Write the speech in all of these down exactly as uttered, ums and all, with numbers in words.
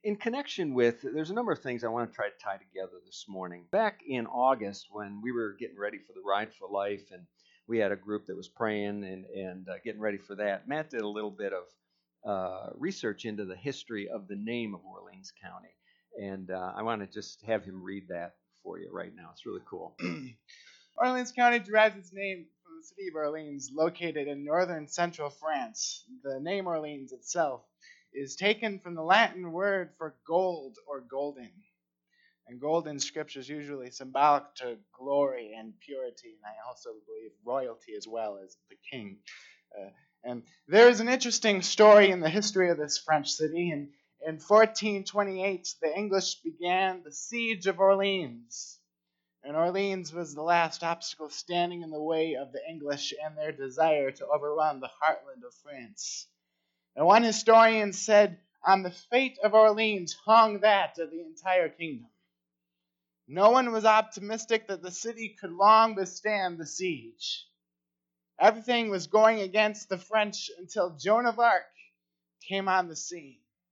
in connection with, there's a number of things I want to try to tie together this morning. Back in August, when we were getting ready for the Ride for Life, and we had a group that was praying and, and uh, getting ready for that, Matt did a little bit of uh, research into the history of the name of Orleans County. And uh, I want to just have him read that for you right now. It's really cool. Orleans County derives its name from the city of Orleans, located in northern central France. The name Orleans itself is taken from the Latin word for gold or golden. And gold in Scripture is usually symbolic to glory and purity, and I also believe royalty as well as the king. Uh, and there is an interesting story in the history of this French city. And in fourteen twenty-eight, the English began the siege of Orleans. And Orleans was the last obstacle standing in the way of the English and their desire to overrun the heartland of France. And one historian said, on the fate of Orleans hung that of the entire kingdom. No one was optimistic that the city could long withstand the siege. Everything was going against the French until Joan of Arc came on the scene.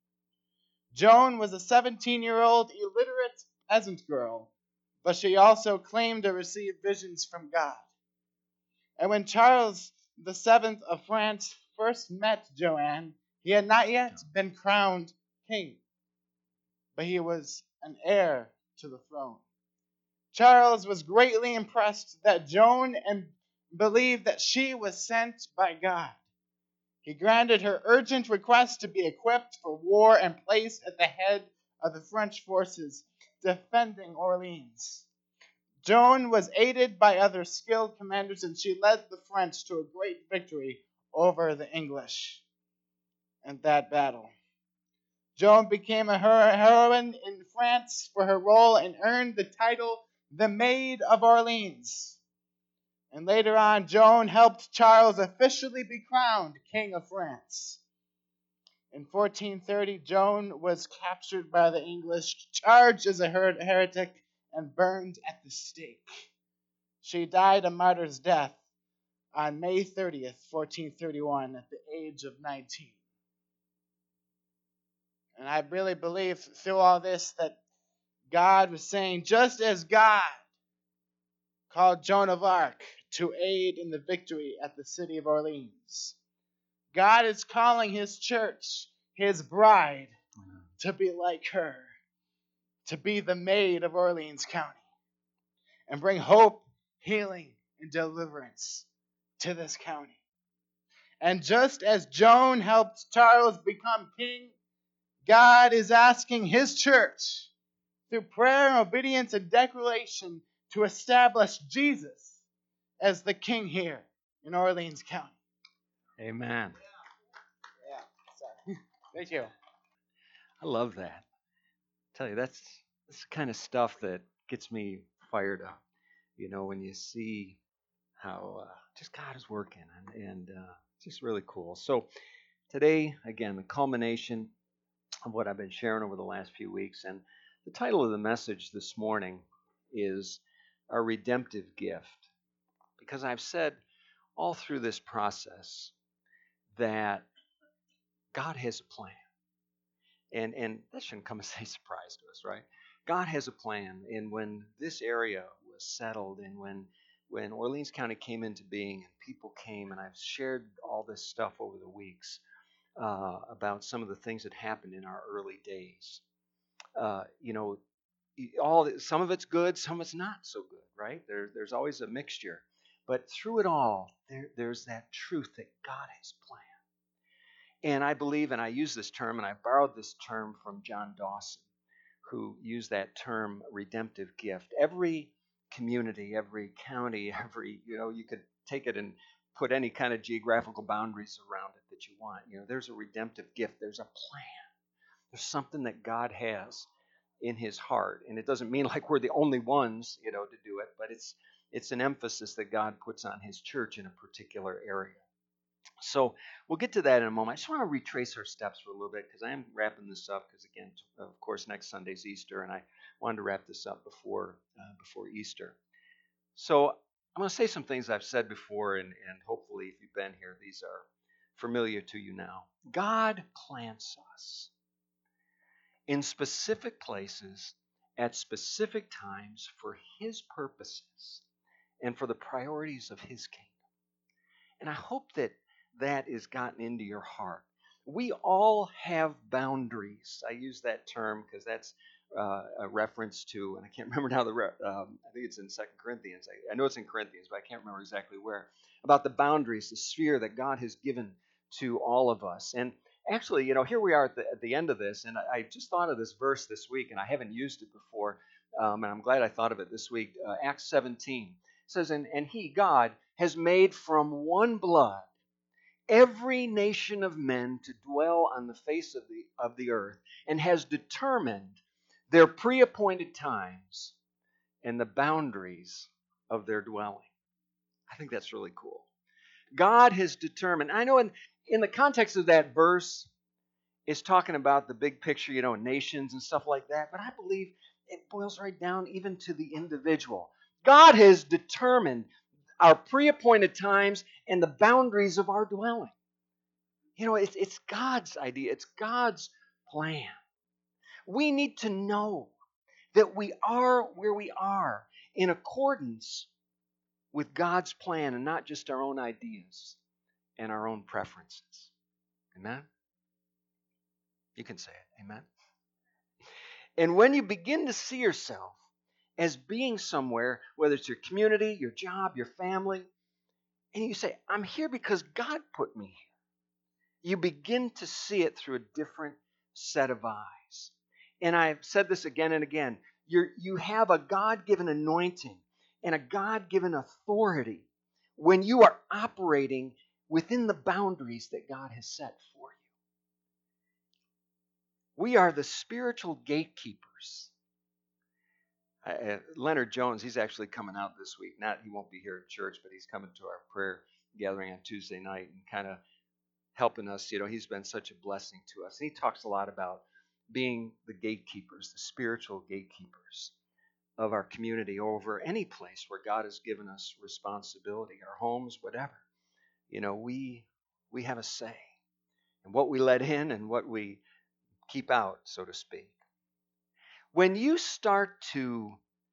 Joan was a seventeen-year-old illiterate peasant girl, but she also claimed to receive visions from God. And when Charles the Seventh of France first met Joanne, he had not yet been crowned king, but he was an heir to the throne. Charles was greatly impressed that Joan and believed that she was sent by God. He granted her urgent request to be equipped for war and placed at the head of the French forces defending Orleans. Joan was aided by other skilled commanders, and she led the French to a great victory over the English in that battle. Joan became a heroine in France for her role and earned the title the Maid of Orleans. And later on, Joan helped Charles officially be crowned King of France. In fourteen thirty, Joan was captured by the English, charged as a her- heretic, and burned at the stake. She died a martyr's death on May thirtieth, fourteen thirty-one, at the age of nineteen. And I really believe through all this that God was saying, just as God called Joan of Arc to aid in the victory at the city of Orleans, God is calling his church, his bride, to be like her, to be the Maid of Orleans County, and bring hope, healing, and deliverance to this county. And just as Joan helped Charles become king, God is asking his church, through prayer, obedience, and declaration, to establish Jesus as the king here in Orleans County. Amen. Yeah, sorry. Thank you. I love that. I tell you, that's, that's the kind of stuff that gets me fired up. You know, when you see how uh, just God is working, and, and uh, it's just really cool. So today, again, the culmination of what I've been sharing over the last few weeks, and the title of the message this morning is A Redemptive Gift. Because I've said all through this process that God has a plan. And and that shouldn't come as a surprise to us, right? God has a plan. And when this area was settled, and when when Orleans County came into being and people came, and I've shared all this stuff over the weeks uh, about some of the things that happened in our early days. Uh, you know, all some of it's good, some of it's not so good, right? There, there's always a mixture. But through it all, there, there's that truth that God has planned. And I believe, and I use this term, and I borrowed this term from John Dawson, who used that term, redemptive gift. Every community, every county, every, you know, you could take it and put any kind of geographical boundaries around it that you want. You know, there's a redemptive gift. There's a plan. There's something that God has in his heart. And it doesn't mean like we're the only ones, you know, to do it, but it's it's an emphasis that God puts on his church in a particular area. So we'll get to that in a moment. I just want to retrace our steps for a little bit because I am wrapping this up because, again, of course, next Sunday's Easter, and I wanted to wrap this up before uh, before Easter. So I'm going to say some things I've said before, and, and hopefully if you've been here, these are familiar to you now. God plants us. in specific places at specific times for His purposes and for the priorities of His kingdom. And I hope that that is gotten into your heart. We all have boundaries. I use that term because that's uh, a reference to, and I can't remember now, the re- um, I think it's in Second Corinthians. I, I know it's in Corinthians, but I can't remember exactly where, about the boundaries, the sphere that God has given to all of us. And actually, you know, here we are at the, at the end of this, and I, I just thought of this verse this week, and I haven't used it before, um, and I'm glad I thought of it this week. Uh, Acts seventeen says, and, and He, God, has made from one blood every nation of men to dwell on the face of the, of the earth, and has determined their pre-appointed times and the boundaries of their dwelling. I think that's really cool. God has determined. I know in, in the context of that verse, it's talking about the big picture, you know, nations and stuff like that, but I believe it boils right down even to the individual. God has determined our pre-appointed times and the boundaries of our dwelling. You know, it's, it's God's idea. It's God's plan. We need to know that we are where we are in accordance with God's plan and not just our own ideas and our own preferences. Amen? You can say it. Amen? And when you begin to see yourself as being somewhere, whether it's your community, your job, your family, and you say, I'm here because God put me here, you begin to see it through a different set of eyes. And I've said this again and again. You're, you have a God-given anointing and a God-given authority when you are operating within the boundaries that God has set for you. We are the spiritual gatekeepers. Uh, Leonard Jones, he's actually coming out this week. Not, he won't be here at church, but he's coming to our prayer gathering on Tuesday night and kind of helping us. You know, he's been such a blessing to us. And he talks a lot about being the gatekeepers, the spiritual gatekeepers of our community over any place where God has given us responsibility, our homes, whatever. You know, we we have a say in what we let in and what we keep out, so to speak. When you start to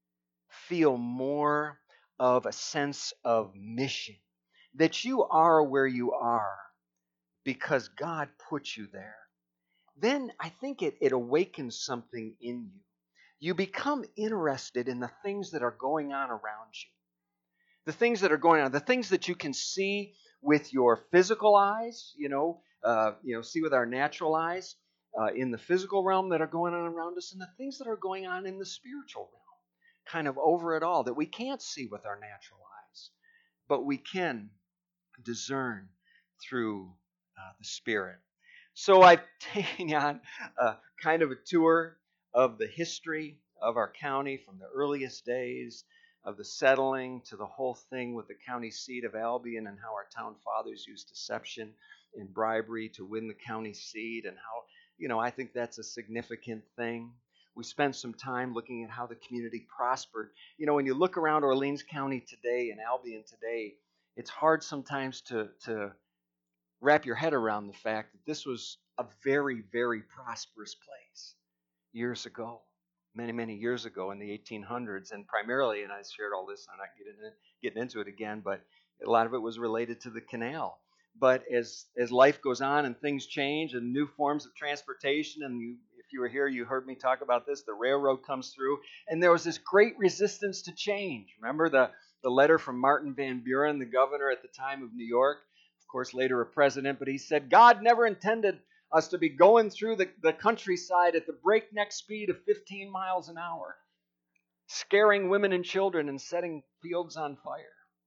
feel more of a sense of mission, that you are where you are because God put you there, then I think it, it awakens something in you. You become interested in the things that are going on around you. The things that are going on, the things that you can see with your physical eyes, you know, uh, you know, see with our natural eyes uh, in the physical realm that are going on around us, and the things that are going on in the spiritual realm, kind of over it all, that we can't see with our natural eyes, but we can discern through uh, the Spirit. So I've taken on a kind of a tour of the history of our county from the earliest days of the settling to the whole thing with the county seat of Albion and how our town fathers used deception and bribery to win the county seat, and how, you know, I think that's a significant thing. We spent some time looking at how the community prospered. You know, when you look around Orleans County today and Albion today, it's hard sometimes to, to wrap your head around the fact that this was a very, very prosperous place years ago, many, many years ago in the eighteen hundreds, and primarily, and I shared all this, I'm not getting, getting into it again, but a lot of it was related to the canal. But as as life goes on and things change and new forms of transportation, and you, if you were here, you heard me talk about this, the railroad comes through, and there was this great resistance to change. Remember the, the letter from Martin Van Buren, the governor at the time of New York, of course later a president, but he said, God never intended us to be going through the, the countryside at the breakneck speed of fifteen miles an hour, scaring women and children and setting fields on fire.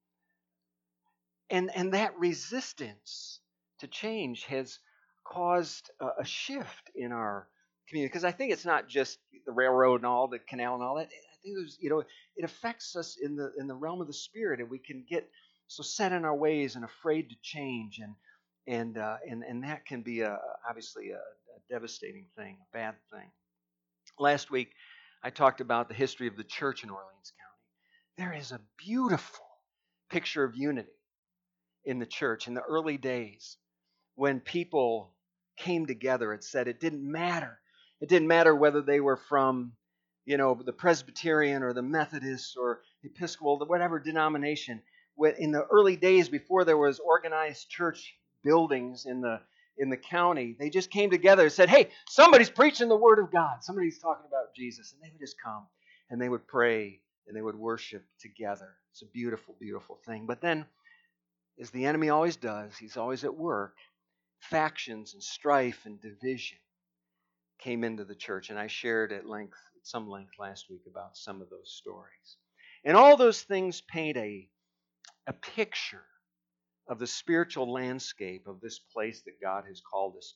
And, and that resistance to change has caused a, a shift in our community. Because I think it's not just the railroad and all, the canal and all that. I think there's, you know, it affects us in the in the realm of the spirit, and we can get so set in our ways and afraid to change, and and uh, and and that can be a, obviously a, a devastating thing, a bad thing. Last week, I talked about the history of the church in Orleans County. There is a beautiful picture of unity in the church in the early days when people came together. It said it didn't matter It didn't matter whether they were from, you know, the Presbyterian or the Methodist or Episcopal, whatever denomination. In the early days before there was organized church buildings in the in the county, they just came together and said, hey, somebody's preaching the Word of God. Somebody's talking about Jesus. And they would just come and they would pray and they would worship together. It's a beautiful, beautiful thing. But then, as the enemy always does, he's always at work. Factions and strife and division came into the church. And I shared at length, at some length last week about some of those stories. And all those things paint a, a picture of the spiritual landscape of this place that God has called us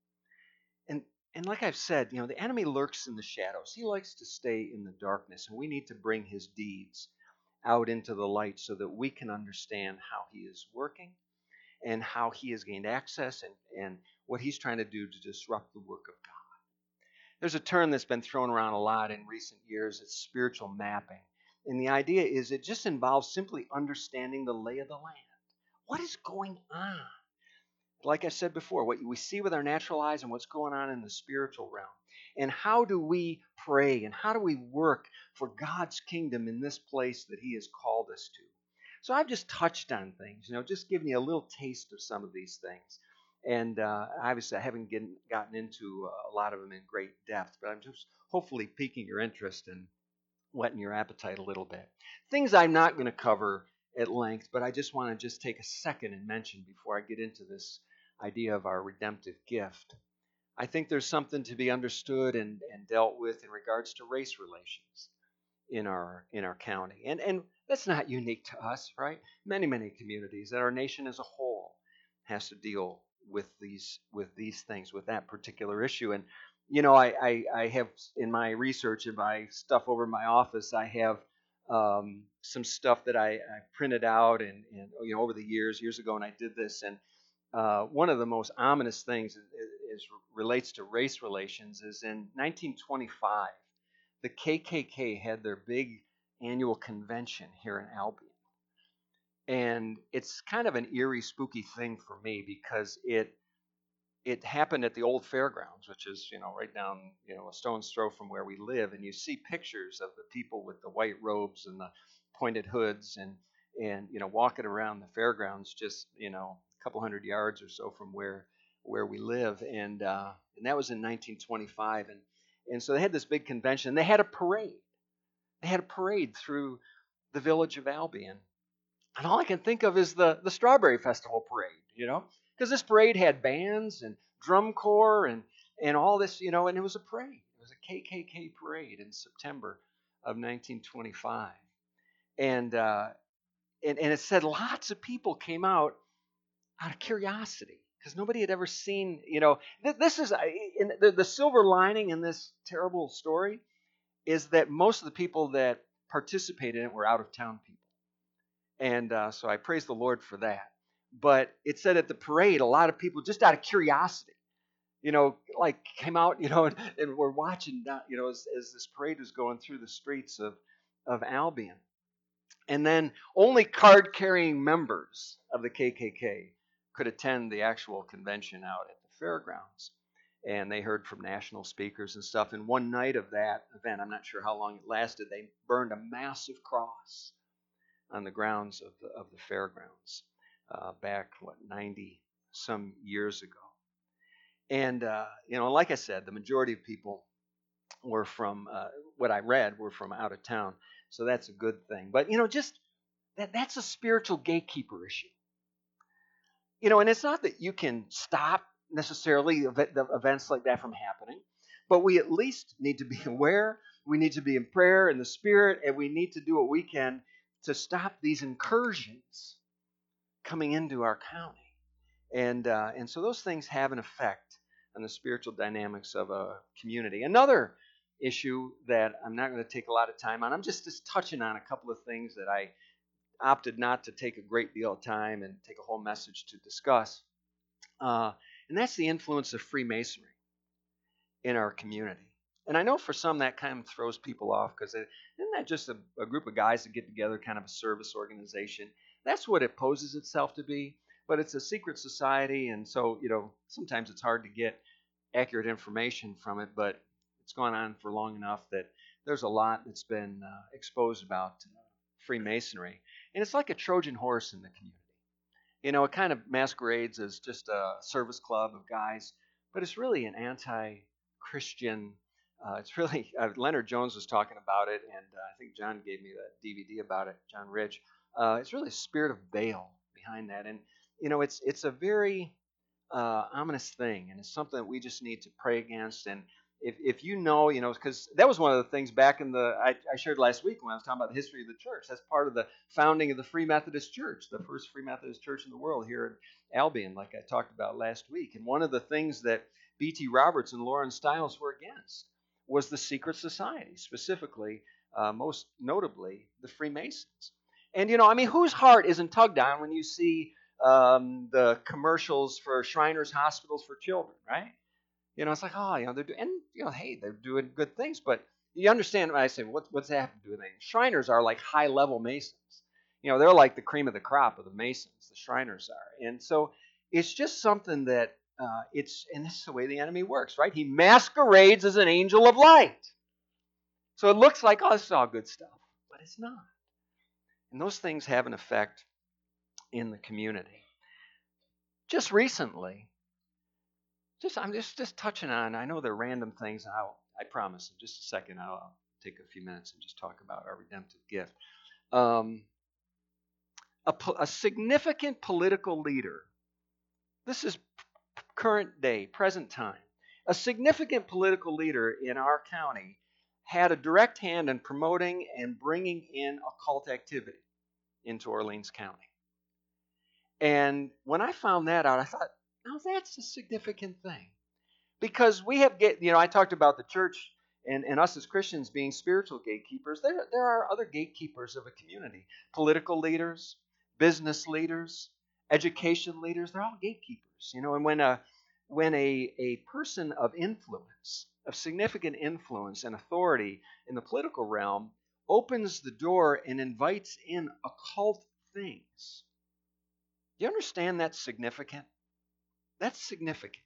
to. And and like I've said, you know, the enemy lurks in the shadows. He likes to stay in the darkness, and we need to bring his deeds out into the light so that we can understand how he is working and how he has gained access and, and what he's trying to do to disrupt the work of God. There's a term that's been thrown around a lot in recent years. It's spiritual mapping. And the idea is it just involves simply understanding the lay of the land. What is going on? Like I said before, what we see with our natural eyes and what's going on in the spiritual realm. And how do we pray and how do we work for God's kingdom in this place that he has called us to? So I've just touched on things, you know, just giving you a little taste of some of these things. And uh, obviously I haven't get, gotten into a lot of them in great depth, but I'm just hopefully piquing your interest and whetting your appetite a little bit. Things I'm not going to cover at length, but I just want to just take a second and mention before I get into this idea of our redemptive gift. I think there's something to be understood and, and dealt with in regards to race relations in our in our county. And and that's not unique to us, right? Many, many communities, that our nation as a whole has to deal with these with these things, with that particular issue. And you know, I, I, I have in my research and my stuff over in my office, I have um, some stuff that I, I printed out and, and you know over the years, years ago, and I did this. And uh, one of the most ominous things is, is relates to race relations is in nineteen twenty-five, the K K K had their big annual convention here in Albion. And it's kind of an eerie, spooky thing for me because it it happened at the old fairgrounds, which is, you know, right down, you know, a stone's throw from where we live. And you see pictures of the people with the white robes and the pointed hoods and, and you know, walking around the fairgrounds just, you know, a couple hundred yards or so from where where we live. And uh, and that was in nineteen twenty-five. And, and so they had this big convention. They had a parade. They had a parade through the village of Albion. And all I can think of is the, the Strawberry Festival parade, you know, because this parade had bands and drum corps and, and all this, you know, and it was a parade. It was a K K K parade in September of nineteen twenty-five. And, uh, and, and it said lots of people came out out of curiosity because nobody had ever seen, you know, th- this is in the, the silver lining in this terrible story is that most of the people that participated in it were out of town people. And uh, so I praise the Lord for that. But it said at the parade, a lot of people, just out of curiosity, you know, like came out, you know, and, and were watching, you know, as, as this parade was going through the streets of, of Albion. And then only card-carrying members of the K K K could attend the actual convention out at the fairgrounds. And they heard from national speakers and stuff. And one night of that event, I'm not sure how long it lasted, they burned a massive cross on the grounds of the of the fairgrounds uh, back what ninety some years ago. And uh, you know, like I said, the majority of people were from uh, what I read were from out of town, so that's a good thing. But you know, just that that's a spiritual gatekeeper issue. You know, and it's not that you can stop necessarily the events like that from happening, but we at least need to be aware. We need to be in prayer in the Spirit, and we need to do what we can to stop these incursions coming into our county. And uh, and so those things have an effect on the spiritual dynamics of a community. Another issue that I'm not going to take a lot of time on, I'm just, just touching on a couple of things that I opted not to take a great deal of time and take a whole message to discuss. Uh, and that's the influence of Freemasonry in our community. And I know for some that kind of throws people off because isn't that just a, a group of guys that get together, kind of a service organization? That's what it poses itself to be, but it's a secret society, and so, you know, sometimes it's hard to get accurate information from it. But it's gone on for long enough that there's a lot that's been uh, exposed about uh, Freemasonry. And it's like a Trojan horse in the community. You know, it kind of masquerades as just a service club of guys, but it's really an anti-Christian. Uh, it's really uh, Leonard Jones was talking about it, and uh, I think John gave me that D V D about it. John Rich. Uh, it's really a spirit of Baal behind that, and you know, it's it's a very uh, ominous thing, and it's something that we just need to pray against. And if if you know, you know, because that was one of the things back in the I, I shared last week when I was talking about the history of the church. That's part of the founding of the Free Methodist Church, the first Free Methodist church in the world here in Albion, like I talked about last week. And one of the things that B T Roberts and Lauren Stiles were against was the secret society, specifically, uh, most notably, the Freemasons. And, you know, I mean, whose heart isn't tugged on when you see um, the commercials for Shriners Hospitals for Children, right? You know, it's like, oh, you know, they're doing, and, you know, hey, they're doing good things. But you understand when I say, what, what's that have to do with anything? Shriners are like high-level Masons. You know, they're like the cream of the crop of the Masons, the Shriners are. And so it's just something that uh, it's, and this is the way the enemy works, right? He masquerades as an angel of light. So it looks like, oh, this is all good stuff. But it's not. And those things have an effect in the community. Just recently, just I'm just, just touching on, I know they're random things, and I'll, I promise in just a second I'll, I'll take a few minutes and just talk about our redemptive gift. Um, a, a significant political leader, this is current day, present time, a significant political leader in our county had a direct hand in promoting and bringing in occult activity into Orleans County. And when I found that out, I thought, oh, that's a significant thing. Because we have, get, you know, I talked about the church and, and us as Christians being spiritual gatekeepers. There, there are other gatekeepers of a community. Political leaders, business leaders, education leaders, they're all gatekeepers. You know, and when a, when a, a person of influence, of significant influence and authority in the political realm opens the door and invites in occult things. Do you understand that's significant? That's significant.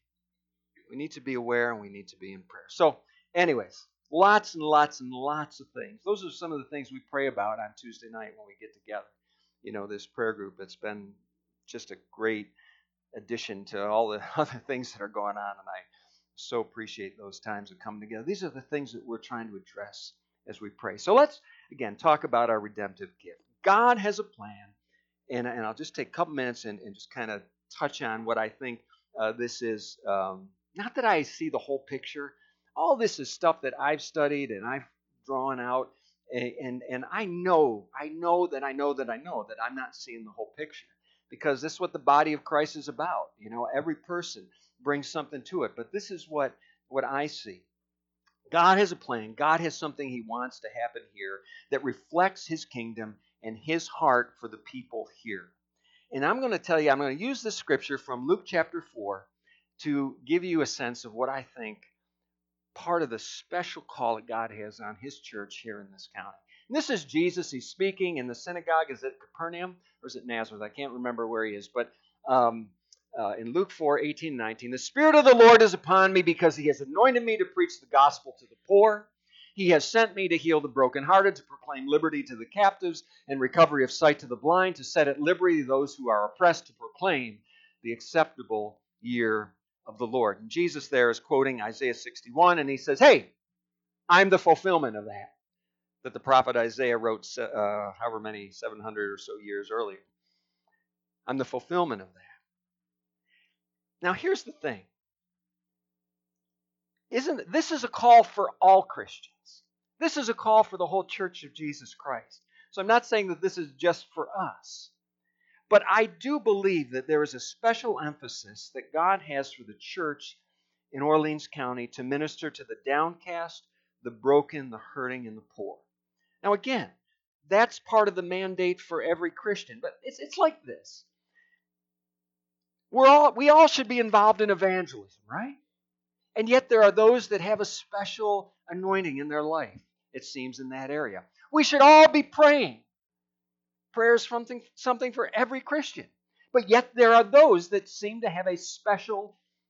We need to be aware and we need to be in prayer. So, anyways, lots and lots and lots of things. Those are some of the things we pray about on Tuesday night when we get together. You know, this prayer group, it's been just a great addition to all the other things that are going on, and I so appreciate those times of coming together. These are the things that we're trying to address as we pray. So let's, again, talk about our redemptive gift. God has a plan, and, and I'll just take a couple minutes and, and just kind of touch on what I think uh, this is. Um, not that I see the whole picture. All this is stuff that I've studied and I've drawn out, and, and, and I know, I know that I know that I know that I'm not seeing the whole picture, because this is what the body of Christ is about. You know, every person brings something to it. But this is what, what I see. God has a plan. God has something He wants to happen here that reflects His kingdom and His heart for the people here. And I'm going to tell you, I'm going to use this scripture from Luke chapter four to give you a sense of what I think part of the special call that God has on His church here in this county. And this is Jesus. He's speaking in the synagogue. Is it Capernaum or is it Nazareth? I can't remember where He is. But um, uh, in Luke four, eighteen, nineteen, the Spirit of the Lord is upon me because He has anointed me to preach the gospel to the poor. He has sent me to heal the brokenhearted, to proclaim liberty to the captives and recovery of sight to the blind, to set at liberty those who are oppressed, to proclaim the acceptable year of the Lord. And Jesus there is quoting Isaiah sixty-one, and He says, hey, I'm the fulfillment of that, that the prophet Isaiah wrote uh, however many, seven hundred or so years earlier. I'm the fulfillment of that. Now here's the thing. Isn't this is a call for all Christians. This is a call for the whole Church of Jesus Christ. So I'm not saying that this is just for us. But I do believe that there is a special emphasis that God has for the church in Orleans County to minister to the downcast, the broken, the hurting, and the poor. Now again, that's part of the mandate for every Christian. But it's it's like this. We're all we all should be involved in evangelism, right? And yet there are those that have a special anointing in their life, it seems, in that area. We should all be praying. Prayer is something, something for every Christian. But yet there are those that seem to have a special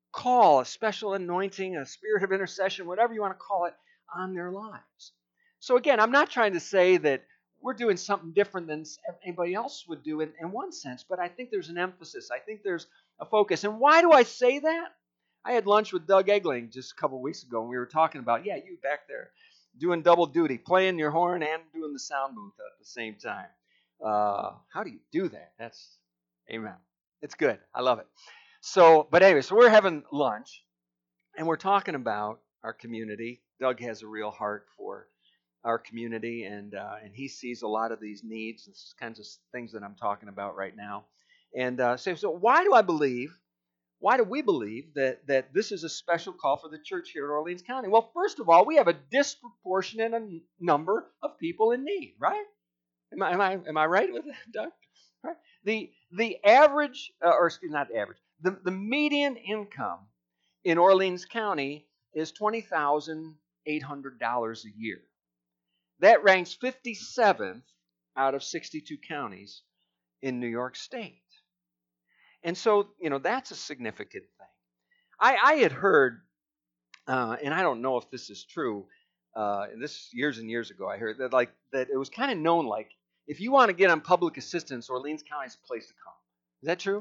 call, a special anointing, a spirit of intercession, whatever you want to call it, on their lives. So again, I'm not trying to say that we're doing something different than anybody else would do in, in one sense, but I think there's an emphasis. I think there's a focus. And why do I say that? I had lunch with Doug Egling just a couple of weeks ago, and we were talking about, yeah, you back there doing double duty, playing your horn and doing the sound booth at the same time. Uh, how do you do that? That's, amen. It's good. I love it. So, but anyway, so we're having lunch, and we're talking about our community. Doug has a real heart for our community, and uh, and he sees a lot of these needs, these kinds of things that I'm talking about right now. And uh, so, so why do I believe? Why do we believe that that this is a special call for the church here in Orleans County? Well, first of all, we have a disproportionate number of people in need, right? Am I am I am I right with that, Doug? Right. The the average, uh, or excuse me, not average, the the median income in Orleans County is twenty thousand eight hundred dollars a year. That ranks fifty-seventh out of sixty-two counties in New York State. And so, you know, that's a significant thing. I, I had heard, uh, and I don't know if this is true, uh, and this years and years ago I heard that like that it was kind of known like if you want to get on public assistance, Orleans County is a place to come. Is that true?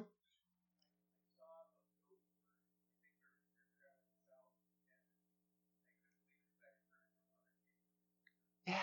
Yeah.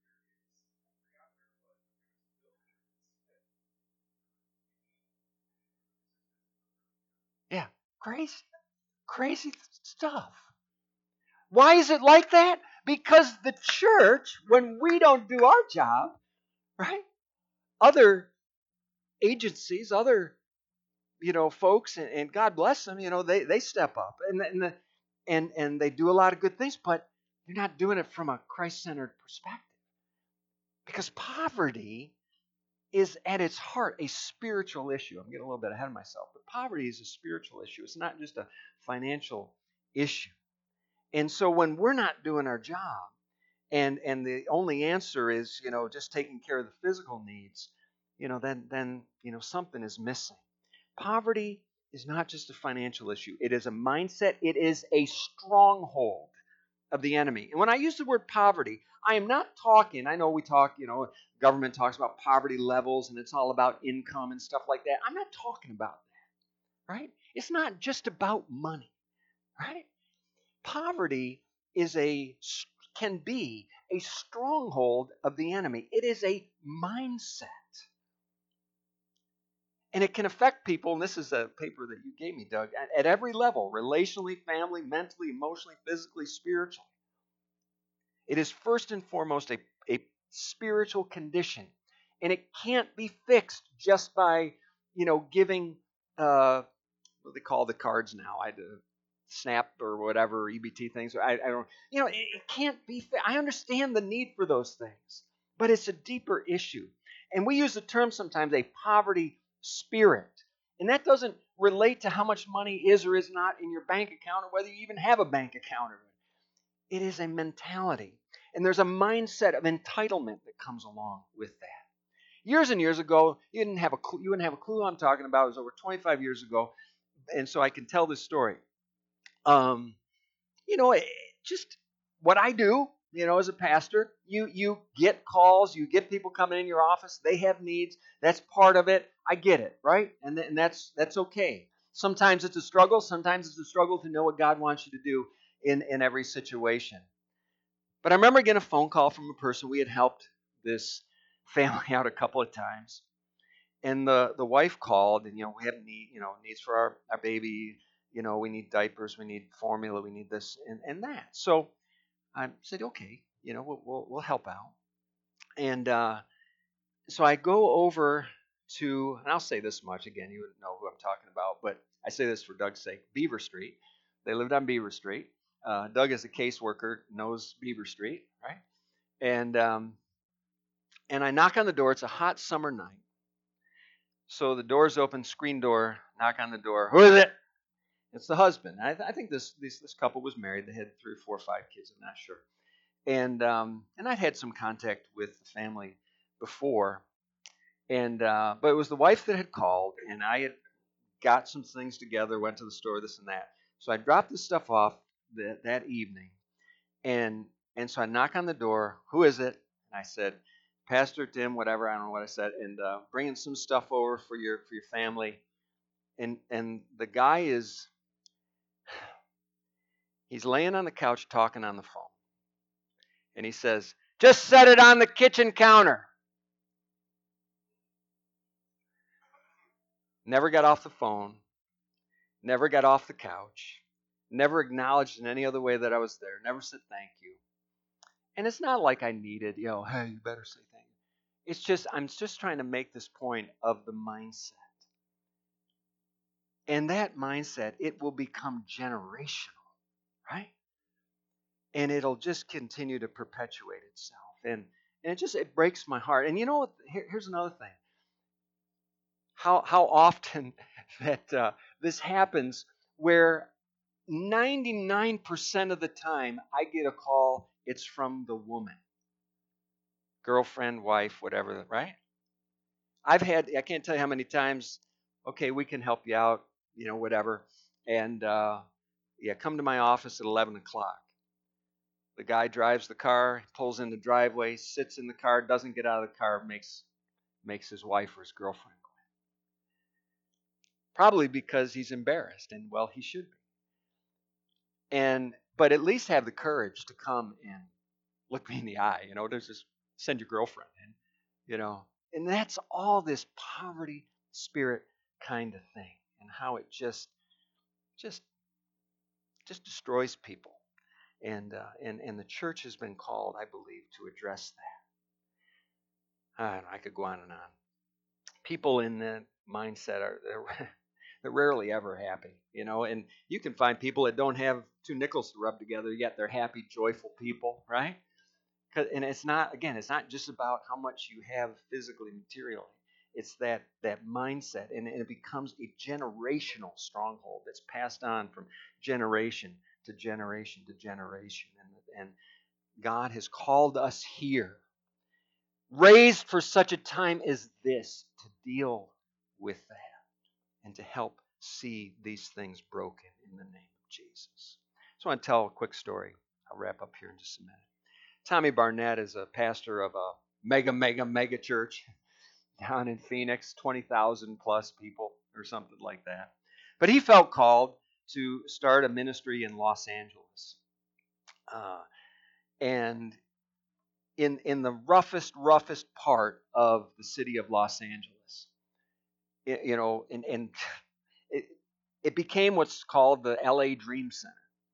Yeah. Crazy, crazy stuff. Why is it like that? Because the church, when we don't do our job, right? Other agencies, other you know folks, and, and God bless them, you know they they step up and and the, and and they do a lot of good things, but they're not doing it from a Christ-centered perspective. Because poverty is at its heart a spiritual issue. I'm getting a little bit ahead of myself, but poverty is a spiritual issue. It's not just a financial issue. And so when we're not doing our job, and and the only answer is you know just taking care of the physical needs, you know then then you know something is missing. Poverty is not just a financial issue. It is a mindset. It is a stronghold of the enemy. And when I use the word poverty, I am not talking, I know we talk, you know, government talks about poverty levels and it's all about income and stuff like that. I'm not talking about that, right? It's not just about money, right? Poverty is a can be a stronghold of the enemy. It is a mindset. And it can affect people, and this is a paper that you gave me, Doug, at, at every level, relationally, family, mentally, emotionally, physically, spiritually. It is first and foremost a, a spiritual condition. And it can't be fixed just by, you know, giving, uh, what they call the cards now, I do, SNAP or whatever, E B T things. I, I don't, you know, it, it can't be fixed. I understand the need for those things, but it's a deeper issue. And we use the term sometimes a poverty spirit. And that doesn't relate to how much money is or is not in your bank account or whether you even have a bank account. It is a mentality. And there's a mindset of entitlement that comes along with that. Years and years ago, you didn't have a clue, you wouldn't have a clue what I'm talking about. It was over twenty-five years ago. And so I can tell this story. Um, you know, just what I do, you know, as a pastor, you you get calls, you get people coming in your office, they have needs. That's part of it. I get it, right? And, th- and that's that's okay. Sometimes it's a struggle. Sometimes it's a struggle to know what God wants you to do in, in every situation. But I remember getting a phone call from a person. We had helped this family out a couple of times. And the, the wife called, and, you know, we have need, you know, needs for our, our baby. You know, we need diapers, we need formula, we need this and, and that. So I said, okay, you know, we'll, we'll, we'll help out. And uh, so I go over to, and I'll say this much again, you wouldn't know who I'm talking about, but I say this for Doug's sake, Beaver Street. They lived on Beaver Street. Uh, Doug, as a caseworker, knows Beaver Street, right? And um, and I knock on the door. It's a hot summer night. So the door's open, screen door, knock on the door. Who is it? It's the husband. I, th- I think this, this this couple was married. They had three or four or five kids. I'm not sure. And um, and I'd had some contact with the family before, and uh, but it was the wife that had called, and I had got some things together, went to the store, this and that. So I dropped the stuff off that, that evening, and and so I knock on the door. Who is it? And I said, Pastor Tim, whatever. I don't know what I said, and uh, bringing some stuff over for your for your family. And and the guy is he's laying on the couch talking on the phone, and he says, "Just set it on the kitchen counter." Never got off the phone. Never got off the couch. Never acknowledged in any other way that I was there. Never said thank you. And it's not like I needed, you know, hey, you better say thank you. It's just, I'm just trying to make this point of the mindset. And that mindset, it will become generational, right? And it'll just continue to perpetuate itself. And, and it just, it breaks my heart. And you know what? Here, here's another thing. How, how often that uh, this happens where ninety-nine percent of the time I get a call, it's from the woman. Girlfriend, wife, whatever, right? I've had, I can't tell you how many times, okay, we can help you out, you know, whatever. And, uh, yeah, come to my office at eleven o'clock. The guy drives the car, pulls in the driveway, sits in the car, doesn't get out of the car, makes makes his wife or his girlfriend go in. Probably because he's embarrassed, and, well, he should be. And, but at least have the courage to come and look me in the eye, you know, to just send your girlfriend in, you know. And that's all this poverty spirit kind of thing, and how it just, just, just destroys people. And uh, and and the church has been called, I believe, to address that. I, don't know, I could go on and on. People in that mindset are they're, they're rarely ever happy, you know. And you can find people that don't have two nickels to rub together, yet they're happy, joyful people, right? And it's not, again, it's not just about how much you have physically, materially. It's that that mindset, and, and it becomes a generational stronghold that's passed on from generation to generation to generation. And, and God has called us here, raised for such a time as this, to deal with that and to help see these things broken in the name of Jesus. So I want to tell a quick story. I'll wrap up here in just a minute. Tommy Barnett is a pastor of a mega, mega, mega church down in Phoenix, twenty thousand plus people or something like that. But he felt called to start a ministry in Los Angeles. Uh, and in, in the roughest, roughest part of the city of Los Angeles, it, you know, and, and it, it became what's called the L A Dream Center.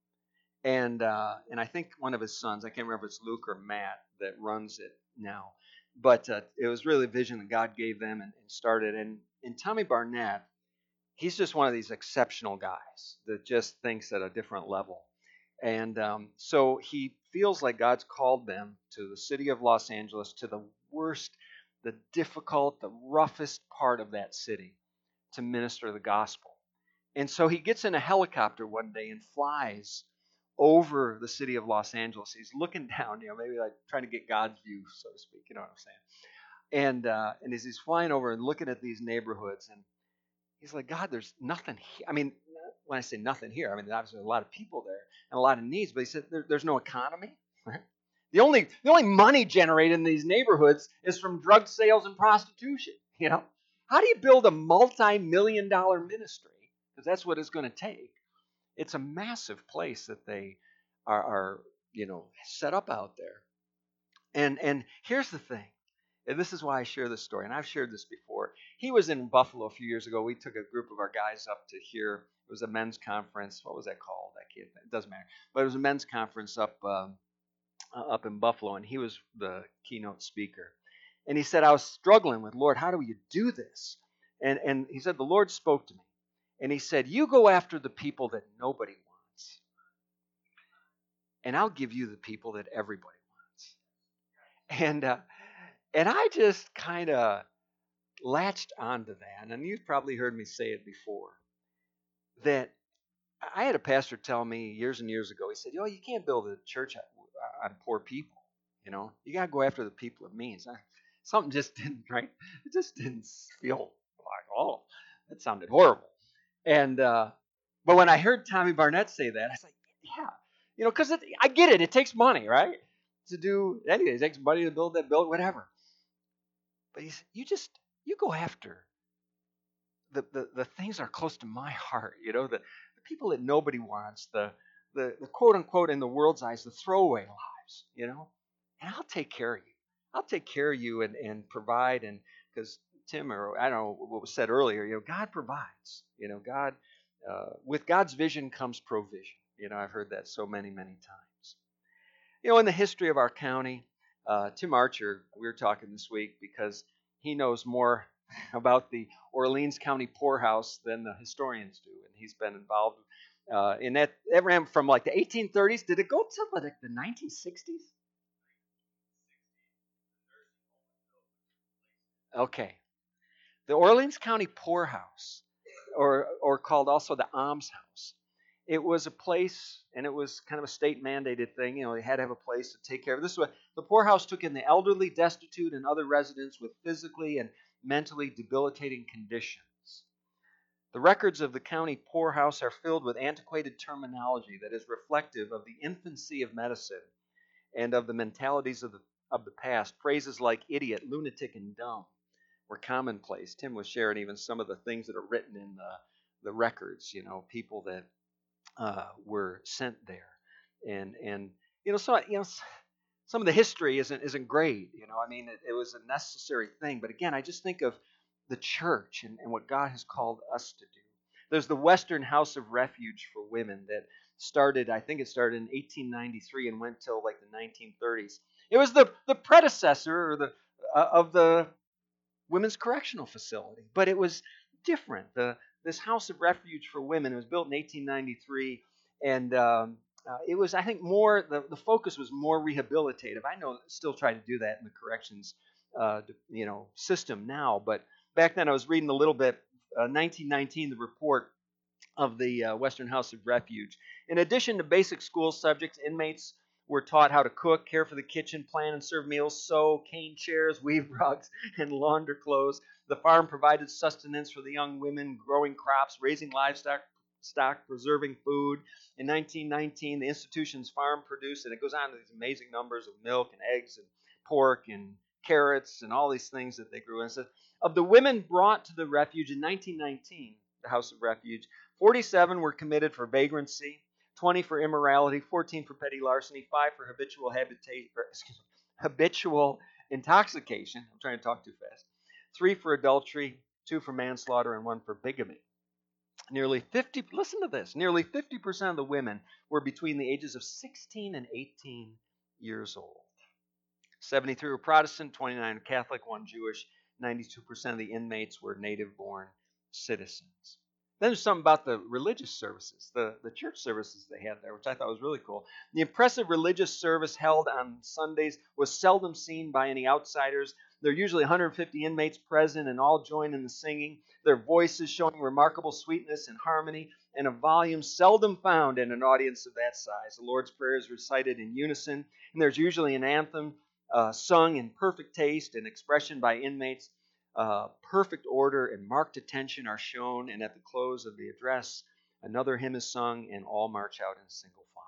And uh, and I think one of his sons, I can't remember if it's Luke or Matt, that runs it now. But uh, it was really a vision that God gave them and, and started. And, and Tommy Barnett, he's just one of these exceptional guys that just thinks at a different level. And um, so he feels like God's called them to the city of Los Angeles, to the worst, the difficult, the roughest part of that city, to minister the gospel. And so he gets in a helicopter one day and flies over the city of Los Angeles. He's looking down, you know, maybe like trying to get God's view, so to speak. You know what I'm saying? And uh, and as he's flying over and looking at these neighborhoods, and he's like, God, there's nothing here. I mean, when I say nothing here, I mean obviously a lot of people there and a lot of needs. But he said there, there's no economy. Right? The only the only money generated in these neighborhoods is from drug sales and prostitution. You know, how do you build a multi-million dollar ministry? Because that's what it's going to take. It's a massive place that they are, are, you know, set up out there. And and here's the thing. And this is why I share this story. And I've shared this before. He was in Buffalo a few years ago. We took a group of our guys up to hear. It was a men's conference. What was that called? I can't. It doesn't matter. But it was a men's conference up um, up in Buffalo, and he was the keynote speaker. And he said, I was struggling with, Lord, how do you do this? And and he said, the Lord spoke to me. And he said, you go after the people that nobody wants. And I'll give you the people that everybody wants. And uh, and I just kind of latched onto that. And you've probably heard me say it before. That I had a pastor tell me years and years ago, he said, yo, you can't build a church on poor people. You know, you got to go after the people of means. Something just didn't, right? It just didn't feel like, oh, that sounded horrible. And uh, But when I heard Tommy Barnett say that, I was like, yeah, you know, because I get it. It takes money, right? To do anything. It takes money to build that build, whatever. But he's, you just, you go after the, the, the things that are close to my heart, you know, the, the people that nobody wants, the, the, the quote unquote, in the world's eyes, the throwaway lives, you know, and I'll take care of you. I'll take care of you and, and provide. And because Tim, or I don't know what was said earlier, you know, God provides, you know, God, uh, with God's vision comes provision. You know, I've heard that so many, many times. You know, in the history of our county, uh, Tim Archer, we were talking this week because he knows more about the Orleans County poorhouse than the historians do, and he's been involved uh, in that. That ran from like the eighteen thirties. Did it go to like the nineteen sixties? Okay, the Orleans County poorhouse, or or called also the almshouse. It was a place, and it was kind of a state mandated thing. You know, they had to have a place to take care of. This is what the poorhouse took in: the elderly, destitute, and other residents with physically and mentally debilitating conditions. The records of the county poorhouse are filled with antiquated terminology that is reflective of the infancy of medicine and of the mentalities of the of the past. Phrases like idiot, lunatic, and dumb were commonplace. Tim was sharing even some of the things that are written in the the records. You know, people that uh, were sent there, and and you know, so you know, some of the history isn't isn't great. You know, I mean, it, it was a necessary thing, but again, I just think of the church and, and what God has called us to do. There's the Western House of Refuge for Women that started, I think it started in eighteen ninety-three and went till like the nineteen thirties. It was the the predecessor or the uh, of the Women's Correctional Facility, but it was different. The this House of Refuge for Women, it was built in eighteen ninety-three, and um, uh, it was, I think, more the, the focus was more rehabilitative. I know still try to do that in the corrections, uh, you know, system now, but back then I was reading a little bit. Uh, nineteen nineteen, the report of the uh, Western House of Refuge. In addition to basic school subjects, inmates were taught how to cook, care for the kitchen, plan and serve meals, sew, cane chairs, weave rugs, and launder clothes. The farm provided sustenance for the young women, growing crops, raising livestock, stock, preserving food. In nineteen nineteen, the institution's farm produced, and it goes on to these amazing numbers of milk and eggs and pork and carrots and all these things that they grew. And it says, of the women brought to the refuge in nineteen nineteen, the House of Refuge, forty-seven were committed for vagrancy, twenty for immorality, fourteen for petty larceny, five for habitual habitation, or, excuse me, habitual intoxication. I'm trying to talk too fast. Three for adultery, two for manslaughter, and one for bigamy. Nearly fifty, listen to this, nearly fifty percent of the women were between the ages of sixteen and eighteen years old. seventy-three were Protestant, twenty-nine Catholic, one Jewish. ninety-two percent of the inmates were native-born citizens. Then there's something about the religious services, the, the church services they had there, which I thought was really cool. The impressive religious service held on Sundays was seldom seen by any outsiders. There are usually one hundred fifty inmates present and all join in the singing, their voices showing remarkable sweetness and harmony, and a volume seldom found in an audience of that size. The Lord's Prayer is recited in unison, and there's usually an anthem uh, sung in perfect taste and expression by inmates. Uh, perfect order and marked attention are shown, and at the close of the address, another hymn is sung, and all march out in single file.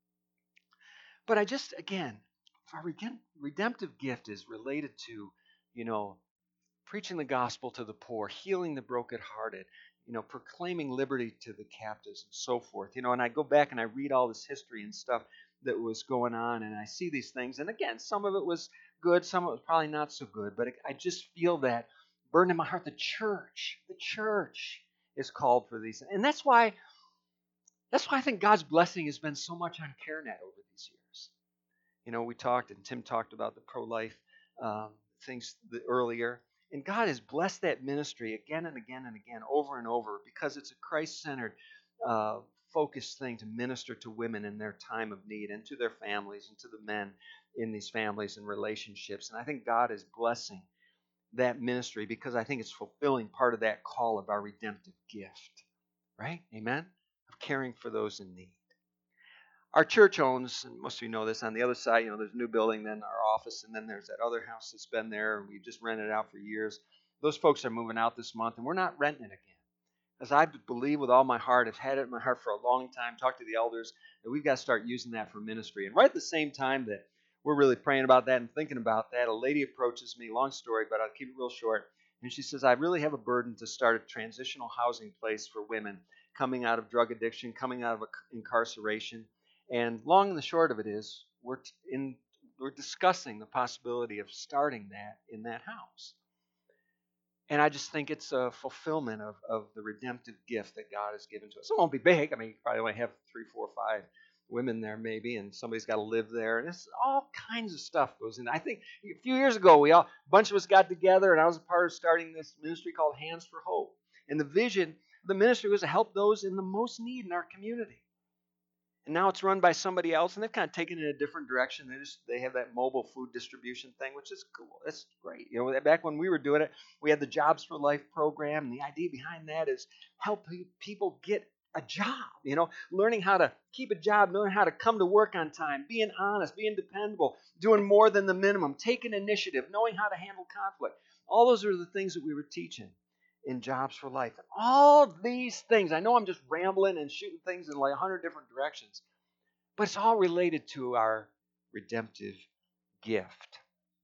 But I just, again, our redemptive gift is related to, you know, preaching the gospel to the poor, healing the brokenhearted, you know, proclaiming liberty to the captives, and so forth. You know, and I go back and I read all this history and stuff that was going on, and I see these things, and again, some of it was good, some of it was probably not so good, but I just feel that burden in my heart. The church, the church is called for these, and that's why, that's why I think God's blessing has been so much on CareNet over these years. You know, we talked, and Tim talked about the pro-life um, things earlier, and God has blessed that ministry again and again and again, over and over, because it's a Christ-centered, uh, focused thing to minister to women in their time of need, and to their families, and to the men in these families and relationships. And I think God is blessing that ministry because I think it's fulfilling part of that call of our redemptive gift, right? Amen? Of caring for those in need. Our church owns, and most of you know this, on the other side, you know, there's a new building, then our office, and then there's that other house that's been there, and we've just rented it out for years. Those folks are moving out this month, and we're not renting it again. As I believe with all my heart, I've had it in my heart for a long time, talked to the elders, that we've got to start using that for ministry. And right at the same time that we're really praying about that and thinking about that, a lady approaches me, long story, but I'll keep it real short. And she says, I really have a burden to start a transitional housing place for women coming out of drug addiction, coming out of incarceration. And long and the short of it is, we're in we're discussing the possibility of starting that in that house. And I just think it's a fulfillment of, of the redemptive gift that God has given to us. It won't be big. I mean, you probably only have three, four, five women there maybe, and somebody's got to live there. And it's all kinds of stuff goes in. I think a few years ago, we all a bunch of us got together, and I was a part of starting this ministry called Hands for Hope. And the vision of the ministry was to help those in the most need in our community. And now it's run by somebody else, and they've kind of taken it in a different direction. They just they have that mobile food distribution thing, which is cool. That's great. You know, back when we were doing it, we had the Jobs for Life program, and the idea behind that is help people get a job. You know, learning how to keep a job, learning how to come to work on time, being honest, being dependable, doing more than the minimum, taking initiative, knowing how to handle conflict. All those are the things that we were teaching in Jobs for Life. And all these things, I know I'm just rambling and shooting things in like a hundred different directions, but it's all related to our redemptive gift.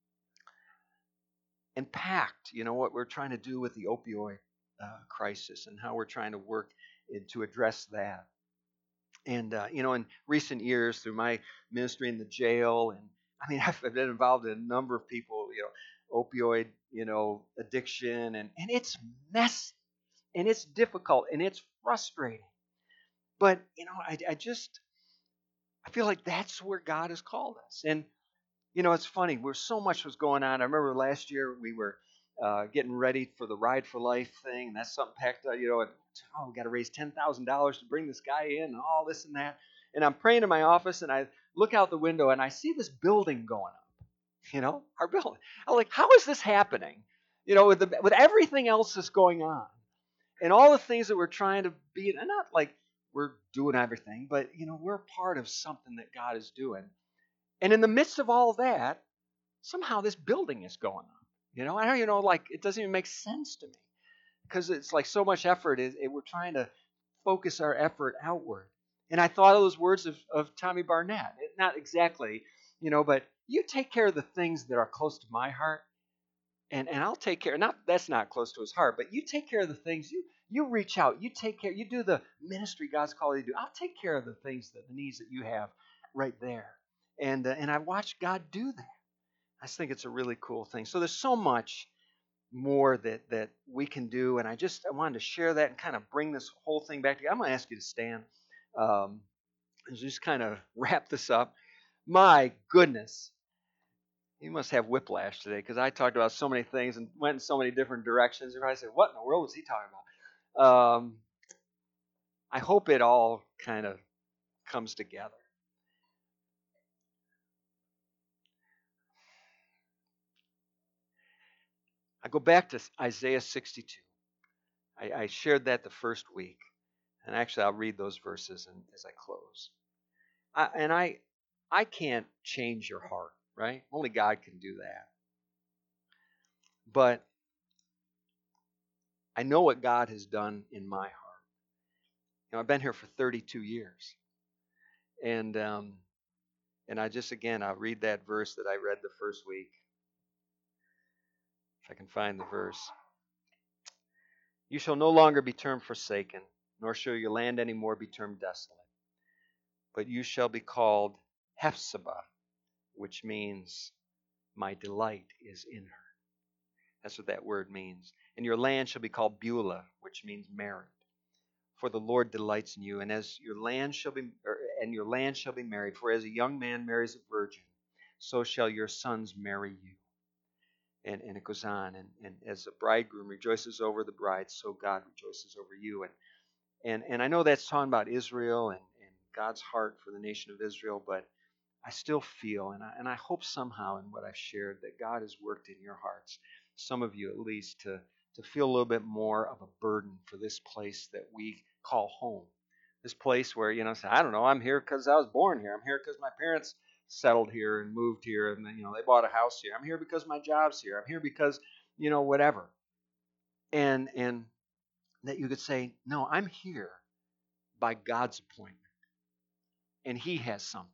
And PACT, you know, what we're trying to do with the opioid uh, crisis and how we're trying to work in, to address that. And, uh, you know, in recent years through my ministry in the jail, and I mean, I've been involved in a number of people, you know, opioid, you know, addiction, and, and it's messy, and it's difficult, and it's frustrating. But, you know, I, I just, I feel like that's where God has called us. And, you know, it's funny, where so much was going on. I remember last year we were uh, getting ready for the Ride for Life thing, and that's something packed up, you know, and, oh, we got to raise ten thousand dollars to bring this guy in and all this and that. And I'm praying in my office, and I look out the window, and I see this building going up. You know, our building. I'm like, how is this happening? You know, with the, with everything else that's going on, and all the things that we're trying to be, and not like we're doing everything, but you know, we're part of something that God is doing. And in the midst of all that, somehow this building is going on. You know, I don't even know, like it doesn't even make sense to me because it's like so much effort. Is it, we're trying to focus our effort outward. And I thought of those words of, of Tommy Barnett. It, not exactly, you know, but you take care of the things that are close to my heart, and, and I'll take care. Not that's not close to his heart, but you take care of the things you you reach out. You take care. You do the ministry God's called you to do. I'll take care of the things that the needs that you have right there. And uh, and I watched God do that. I just think it's a really cool thing. So there's so much more that that we can do, and I just I wanted to share that and kind of bring this whole thing back together. I'm going to ask you to stand um, and just kind of wrap this up. My goodness, you must have whiplash today because I talked about so many things and went in so many different directions. Everybody said, "What in the world was he talking about?" Um, I hope it all kind of comes together. I go back to Isaiah sixty-two. I, I shared that the first week. And actually, I'll read those verses and, as I close. I, and I, I can't change your heart, right? Only God can do that. But I know what God has done in my heart. You know, I've been here for thirty-two years. And um, and I just, again, I'll read that verse that I read the first week. If I can find the verse. You shall no longer be termed forsaken, nor shall your land any more be termed desolate. But you shall be called Hephzibah, which means my delight is in her. That's what that word means. And your land shall be called Beulah, which means married. For the Lord delights in you, and as your land shall be, or, and your land shall be married. For as a young man marries a virgin, so shall your sons marry you. And, and it goes on. And, and as a bridegroom rejoices over the bride, so God rejoices over you. And and and I know that's talking about Israel and, and God's heart for the nation of Israel, but I still feel, and I, and I hope somehow in what I've shared, that God has worked in your hearts, some of you at least, to, to feel a little bit more of a burden for this place that we call home. This place where, you know, say, I don't know, I'm here because I was born here. I'm here because my parents settled here and moved here, and you know, they bought a house here. I'm here because my job's here. I'm here because, you know, whatever. And and that you could say, no, I'm here by God's appointment, and He has something.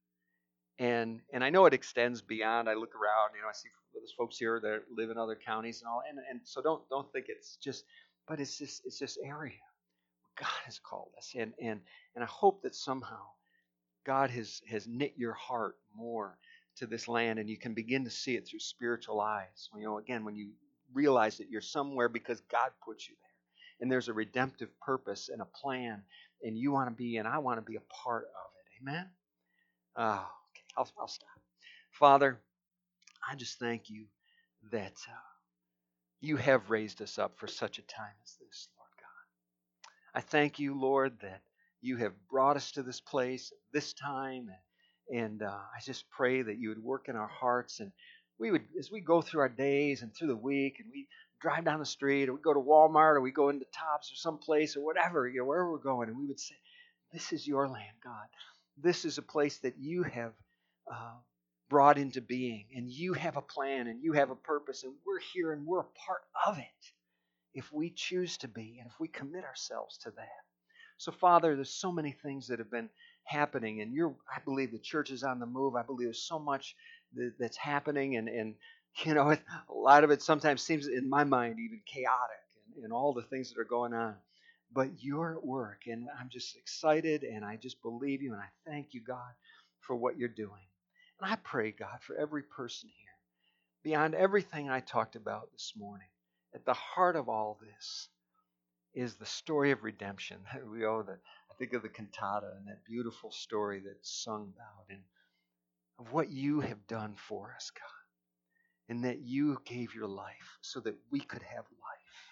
And and I know it extends beyond. I look around, you know, I see there's folks here that live in other counties and all, and, and so don't don't think it's just, but it's just it's this area where God has called us, and and and I hope that somehow God has has knit your heart more to this land, and you can begin to see it through spiritual eyes. You know, again, when you realize that you're somewhere because God put you there, and there's a redemptive purpose and a plan, and you want to be, and I want to be a part of it. Amen. Oh, okay. I'll, I'll stop. Father, I just thank you that uh, you have raised us up for such a time as this, Lord God. I thank you, Lord, that you have brought us to this place at this time, and, and uh, I just pray that you would work in our hearts, and we would, as we go through our days and through the week, and we drive down the street, or we go to Walmart, or we go into Tops or someplace, or whatever, you know, wherever we're going, and we would say, "This is your land, God. This is a place that you have uh, brought into being, and you have a plan, and you have a purpose, and we're here, and we're a part of it if we choose to be, and if we commit ourselves to that." So, Father, there's so many things that have been happening, and you're, I believe the church is on the move. I believe there's so much that, that's happening, and, and you know, it, a lot of it sometimes seems, in my mind, even chaotic, and, and all the things that are going on. But you're at work, and I'm just excited, and I just believe you, and I thank you, God, for what you're doing. And I pray, God, for every person here, beyond everything I talked about this morning, at the heart of all this is the story of redemption that we owe. That I think of the cantata and that beautiful story that's sung about, and of what you have done for us, God, and that you gave your life so that we could have life.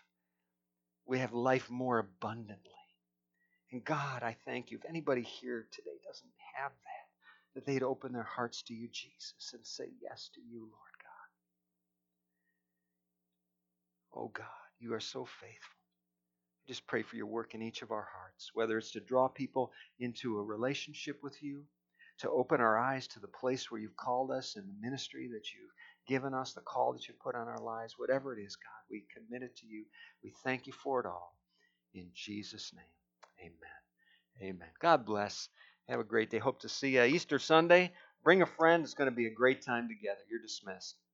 We have life more abundantly. And God, I thank you. If anybody here today doesn't have that, that they'd open their hearts to you, Jesus, and say yes to you, Lord God. Oh God, you are so faithful. Just pray for your work in each of our hearts, whether it's to draw people into a relationship with you, to open our eyes to the place where you've called us and the ministry that you've given us, the call that you've put on our lives, whatever it is, God, we commit it to you. We thank you for it all. In Jesus' name, amen. Amen. God bless. Have a great day. Hope to see you Easter Sunday. Bring a friend. It's going to be a great time together. You're dismissed.